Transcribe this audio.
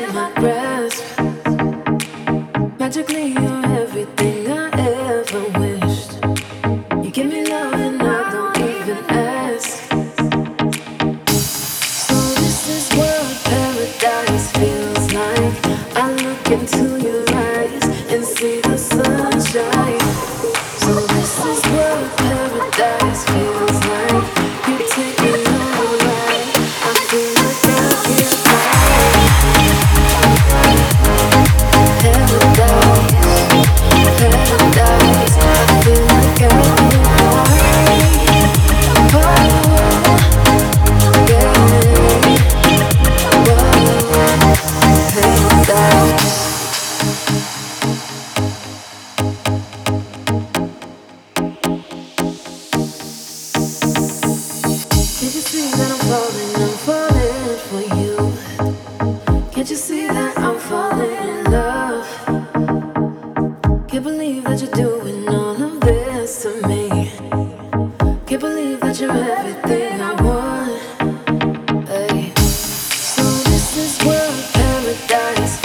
my grasp. Magically, you're everything I ever wished. You give me love and I don't even ask. So this is what paradise feels like. I look into your eyes and see the sunshine. So this is what paradise feels like. You take me on a ride. I feel like I can't fly. Paradise, paradise. I feel like I can't fly. Whoa, yeah. Whoa, paradise. Can't you see that I'm falling for you? Can't you see that I'm falling in love? Can't believe that you're doing all of this to me. Can't believe that you're everything I want. Hey. So this is what paradise